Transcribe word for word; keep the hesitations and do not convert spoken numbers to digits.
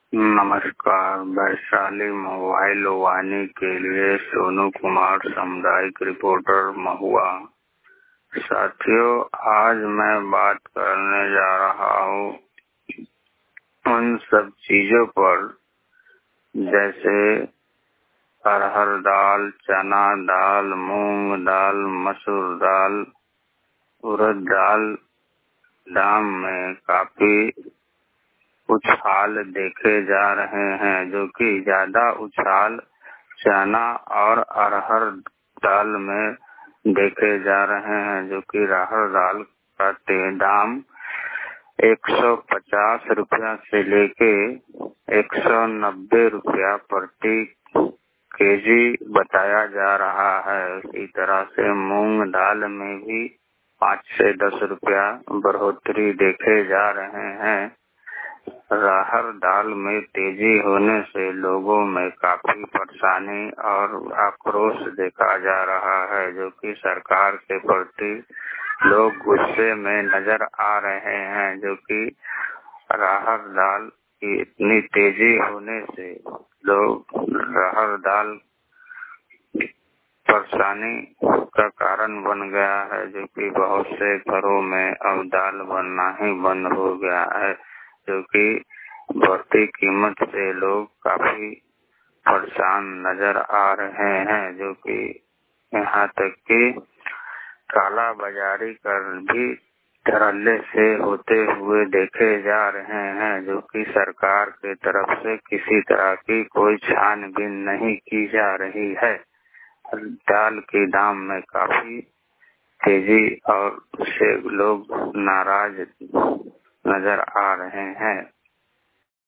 नमस्कार। वैशाली मोबाइल वाणी के लिए सोनू कुमार, सामुदायिक रिपोर्टर, महुआ। साथियों, आज मैं बात करने जा रहा हूँ उन सब चीजों पर जैसे अरहर दाल, चना दाल, मूंग दाल, मसूर दाल, उड़द दाल दाम में काफी उछाल देखे जा रहे हैं, जो कि ज्यादा उछाल चना और अरहर दाल में देखे जा रहे हैं, जो कि अरहर दाल का दाम एक सौ पचास रुपया से लेके एक सौ नब्बे रुपया प्रति केजी बताया जा रहा है। इसी तरह से मूंग दाल में भी पाँच से दस रुपया बढ़ोतरी देखे जा रहे हैं। अरहर दाल में तेजी होने से लोगों में काफी परेशानी और आक्रोश देखा जा रहा है, जो कि सरकार के प्रति लोग गुस्से में नजर आ रहे हैं, जो कि अरहर दाल की इतनी तेजी होने से लोग अरहर दाल परेशानी का कारण बन गया है, जो कि बहुत से घरों में अब दाल बनना ही बंद हो गया है, जो कि बढ़ती कीमत से लोग काफी परेशान नजर आ रहे हैं, जो कि यहाँ तक कि काला बाजारी कर भी धड़ल्ले से होते हुए देखे जा रहे हैं, जो कि सरकार के तरफ से किसी तरह की कोई छानबीन नहीं की जा रही है। दाल के दाम में काफी तेजी और उससे लोग नाराज नजर आ रहे हैं।